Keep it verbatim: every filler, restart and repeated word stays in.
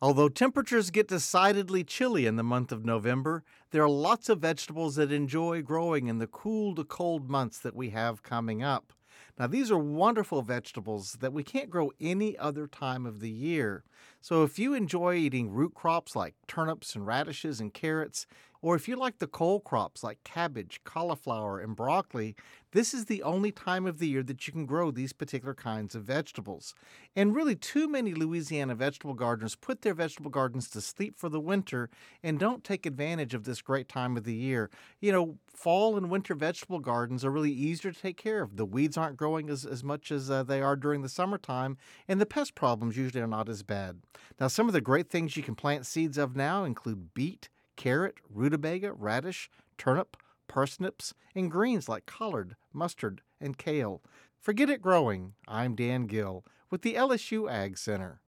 Although temperatures get decidedly chilly in the month of November, there are lots of vegetables that enjoy growing in the cool to cold months that we have coming up. Now, these are wonderful vegetables that we can't grow any other time of the year. So, if you enjoy eating root crops like turnips and radishes and carrots, or if you like the cole crops like cabbage, cauliflower, and broccoli, this is the only time of the year that you can grow these particular kinds of vegetables. And really, too many Louisiana vegetable gardeners put their vegetable gardens to sleep for the winter and don't take advantage of this great time of the year. You know, fall and winter vegetable gardens are really easier to take care of. The weeds aren't growing as, as much as uh, they are during the summertime, and the pest problems usually are not as bad. Now, some of the great things you can plant seeds of now include beet, carrot, rutabaga, radish, turnip, parsnips, and greens like collard, mustard, and kale. Forget it growing. I'm Dan Gill with the L S U Ag Center.